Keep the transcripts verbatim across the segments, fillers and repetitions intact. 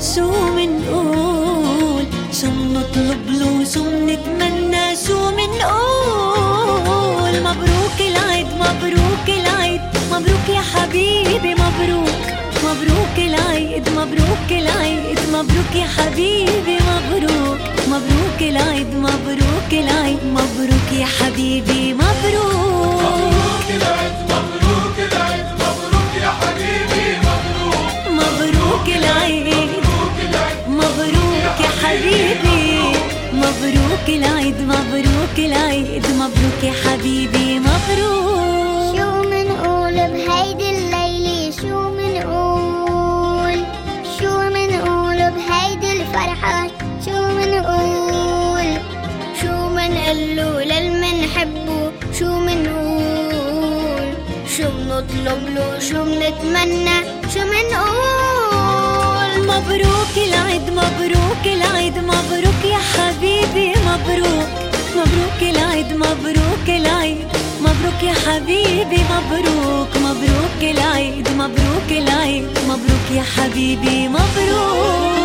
شو منقول، شو منطلب له، شو منتمنى، شو منقول. مبروك العيد مبروك العيد مبروك يا حبيبي مبروك. مبروك العيد مبروك العيد مبروك يا حبيبي مبروك. مبروك العيد مبروك العيد مبروك يا حبيبي مبروك. مبروك العيد مبروك العيد مبروك يا حبيبي مبروك. مبروك العيد مبروك يا حبيبي مبروك العيد مبروك العيد مبروك يا حبيبي مبروك. شو منقول بهيدي الليلة، شو منقول، شو منقول بهيدي الفرحة، شو منقول، شو منقله للمنحبه، شو منقول، شو منطلب له، شو منتمنى، شو منقول. مبروك العيد مبروك العيد مبروك يا حبيبي مبروك. مبروك العيد مبروك العيد مبروك يا حبيبي مبروك. مبروك العيد مبروك العيد مبروك يا حبيبي مبروك.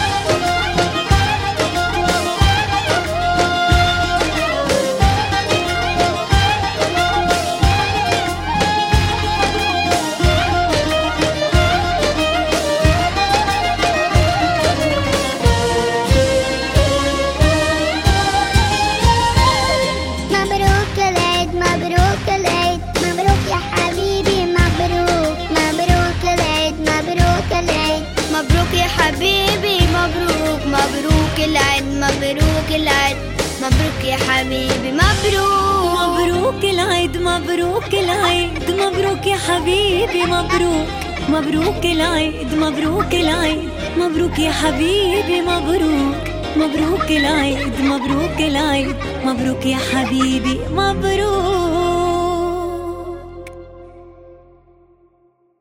مبروك العيد مبروك العيد مبروك يا حبيبي مبروك. مبروك العيد مبروك العيد مبروك يا حبيبي مبروك. مبروك العيد مبروك العيد مبروك يا حبيبي مبروك. مبروك العيد مبروك العيد مبروك يا حبيبي مبروك. مبروك العيد مبروك العيد مبروك يا حبيبي مبروك. مبروك العيد مبروك العيد مبروك يا حبيبي مبروك.